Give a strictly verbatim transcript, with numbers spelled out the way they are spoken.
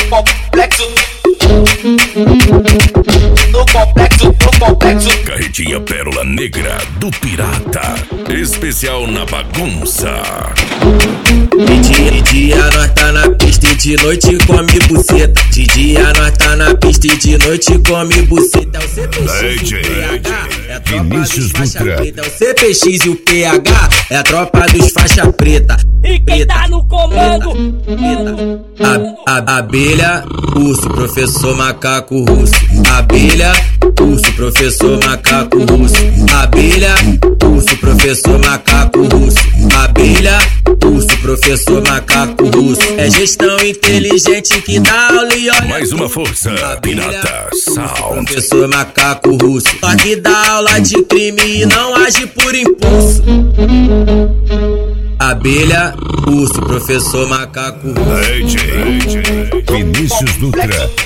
complexo. No complexo, no complexo. Carretinha Pérola Negra do Pirata. Especial na bagunça. De dia, de dia nós tá na pista e de noite come buceta. De dia nós tá na pista e de noite come buceta. É o C P X e o P H, é a tropa dos faixa preta. É o C P X e o P H, é a tropa dos faixa preta. E quem tá no comando? A, a, abelha, urso, professor macaco russo. Abelha, urso, professor macaco russo. Abelha, urso, professor macaco russo. Abelha, urso, professor macaco russo. É gestão inteligente que dá aula e olha. Mais uma força, Abelha, Pirata Sound. Professor macaco russo. Só que dá aula de crime e não age por impulso. Abelha, urso, professor macaco russo. D J Vinícius Dutra.